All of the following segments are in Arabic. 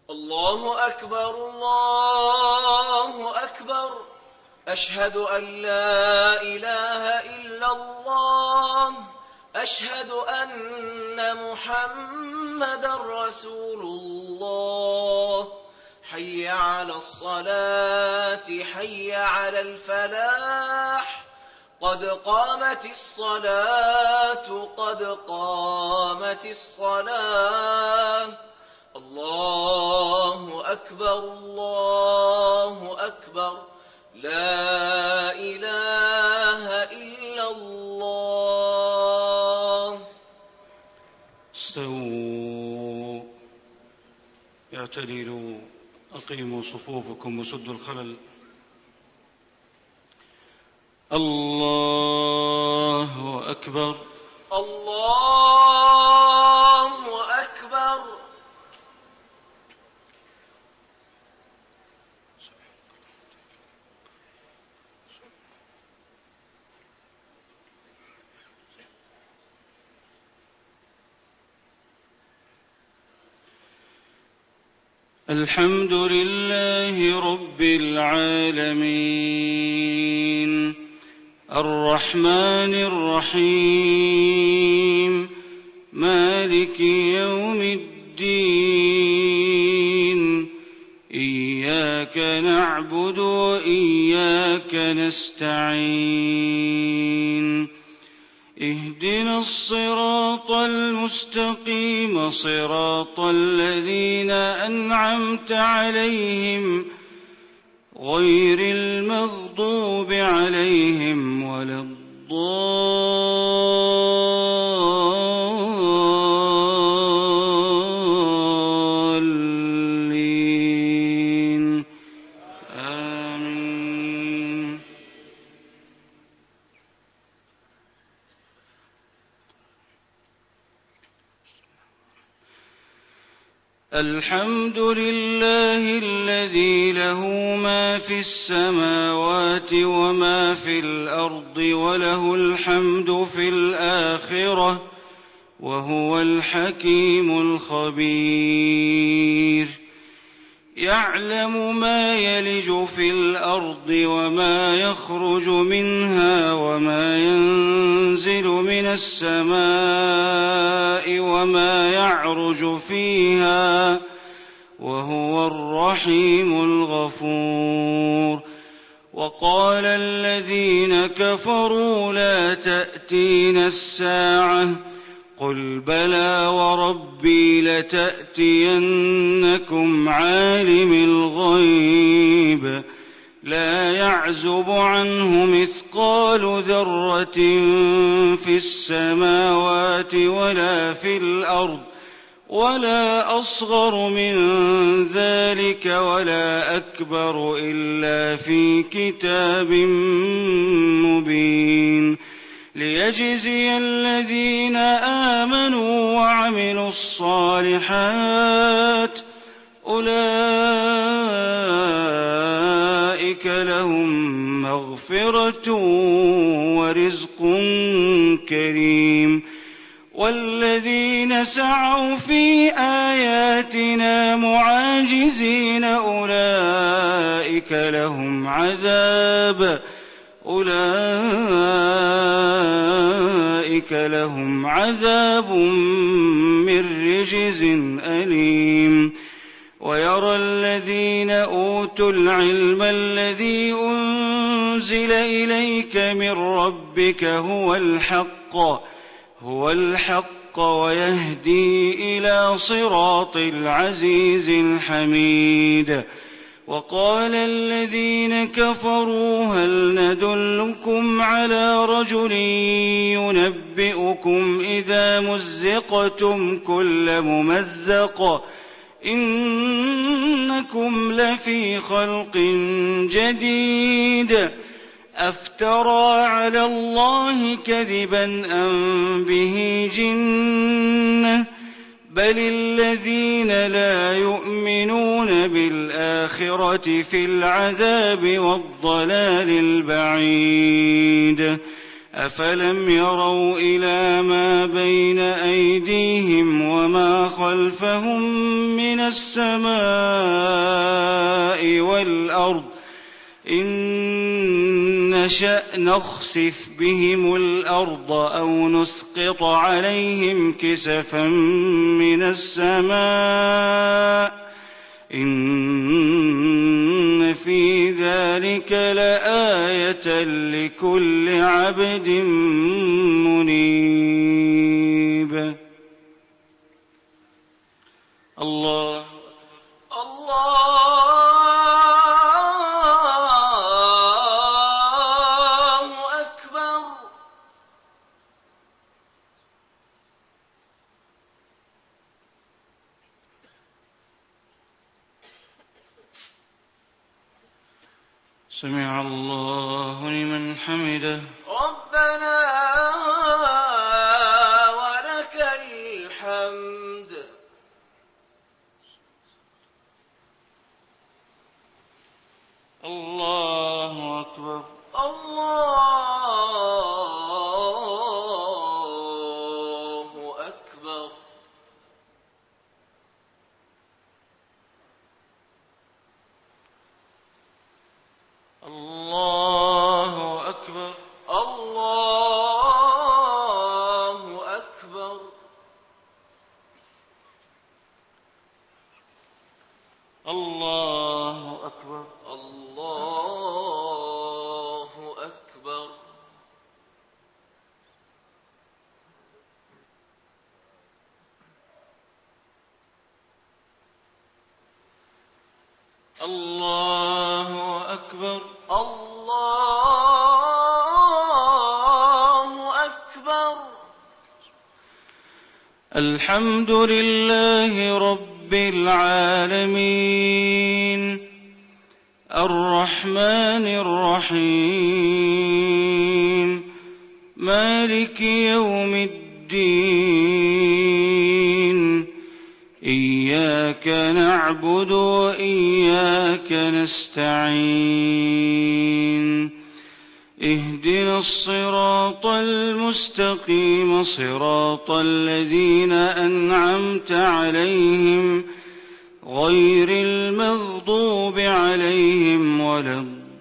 الله أكبر الله أكبر. أشهد أن لا إله إلا الله. أشهد أن محمدًا رسول الله. حي على الصلاة حي على الفلاح. قد قامت الصلاة قد قامت الصلاة. الله أكبر الله أكبر. لا إله إلا الله. استووا اعتدلوا أقيموا صفوفكم وسدوا الخلل. الله أكبر الله أكبر. الحمد لله رب العالمين الرحمن الرحيم مالك يوم الدين. إياك نعبد وإياك نستعين. اهدنا الصراط المستقيم صراط الذين أنعمت عليهم غير المغضوب عليهم ولا الضالين. آمين. الحمد لله الذي له ما في السماوات وما في الأرض وله الحمد في الآخرة وهو الحكيم الخبير. يعلم ما يلج في الأرض وما يخرج منها وما ينزل من السماء وما يعرج فيها وهو الرحيم الغفور. وقال الذين كفروا لا تأتينا الساعة قل بلى وربي لتأتينكم عالم الغيب لا يعزب عنه مثقال ذرة في السماوات ولا في الأرض ولا أصغر من ذلك ولا أكبر إلا في كتاب مبين. ليجزي الذين آمنوا وعملوا الصالحات أولئك لهم مغفرة ورزق كريم. والذين سعوا في آياتنا معاجزين أولئك لهم عذاب من رجز أليم. ويرى الذين أوتوا العلم الذي أنزل إليك من ربك هو الحق ويهدي إلى صراط العزيز الحميد. وقال الذين كفروا هل ندلكم على رجل ينبئكم إذا مزقتم كل ممزق إنكم لفي خلق جديد أفترى على الله كذبا أم به جنة بل الذين لا يؤمنون بالآخرة في العذاب والضلال البعيد. أفلم يروا إلى ما بين أيديهم وما خلفهم من السماء والأرض إن نشأ نخسف بهم الأرض أو نسقط عليهم كسفا من السماء إن في ذلك لآية لكل عبد منيب. الله أكبر. سمع الله لمن حمده. ربنا ولك الحمد. الله أكبر. الله أكبر. الله أكبر. الله أكبر. الله أكبر. الله أكبر. الله أكبر. الله أكبر. الحمد لله رب العالمين الرحمن الرحيم مالك يوم الدين إياك نعبد وإياك نستعين اهدنا الصراط المستقيم صراط الذين أنعمت عليهم غير المغضوب عليهم ولا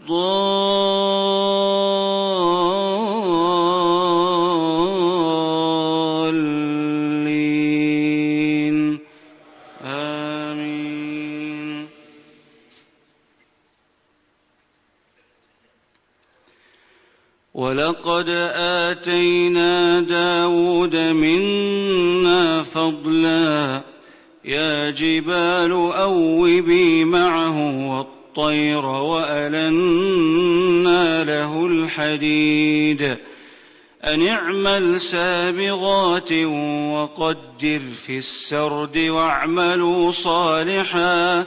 الضالين آمين. ولقد آتينا داود منا فضلا يا جبال أوبي معه والطير وألنا له الحديد أن اعمل سابغات وقدر في السرد واعملوا صالحا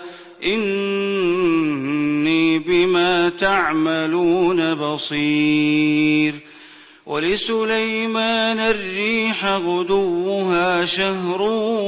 إني بما تعملون بصير. ولسليمان الريح غدوها شهر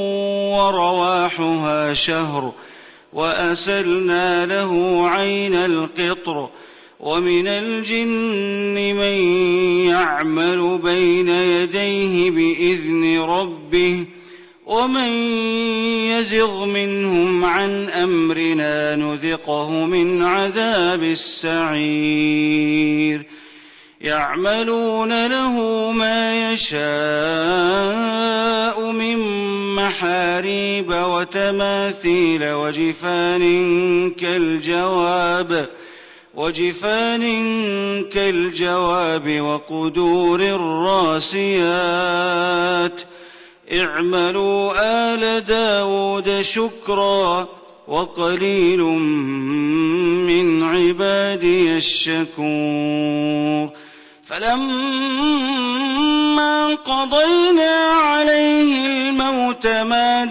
ورواحها شهر وأسلنا له عين القطر ومن الجن من يعمل بين يديه بإذن ربه ومن يزغ منهم عن أمرنا نذقه من عذاب السعير. يعملون له ما يشاء من محاريب وتماثيل وجفان كالجواب وقدور الراسيات اعملوا آل داود شكرا وقليل من عبادي الشكور. فلما قضينا عليه الموت ما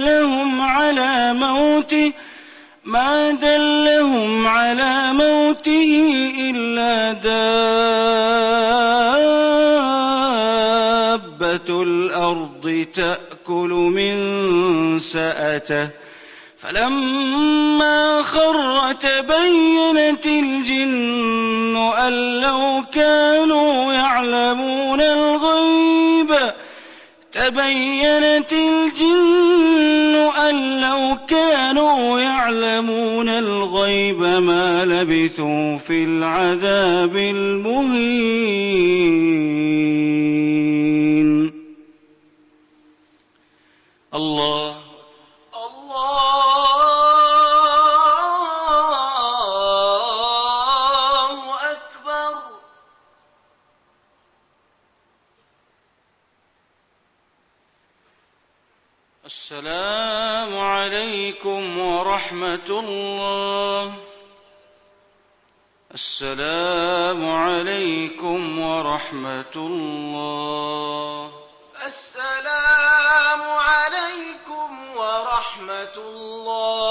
دلهم على موته إلا دابة الأرض تأكل من سأته فلما خر تبينت الجن أن لو كانوا يعلمون الغيب ما لبثوا في العذاب المهين. الله أكبر. السلام عليكم ورحمة الله. السلام عليكم ورحمة الله. السلام عليكم ورحمة الله.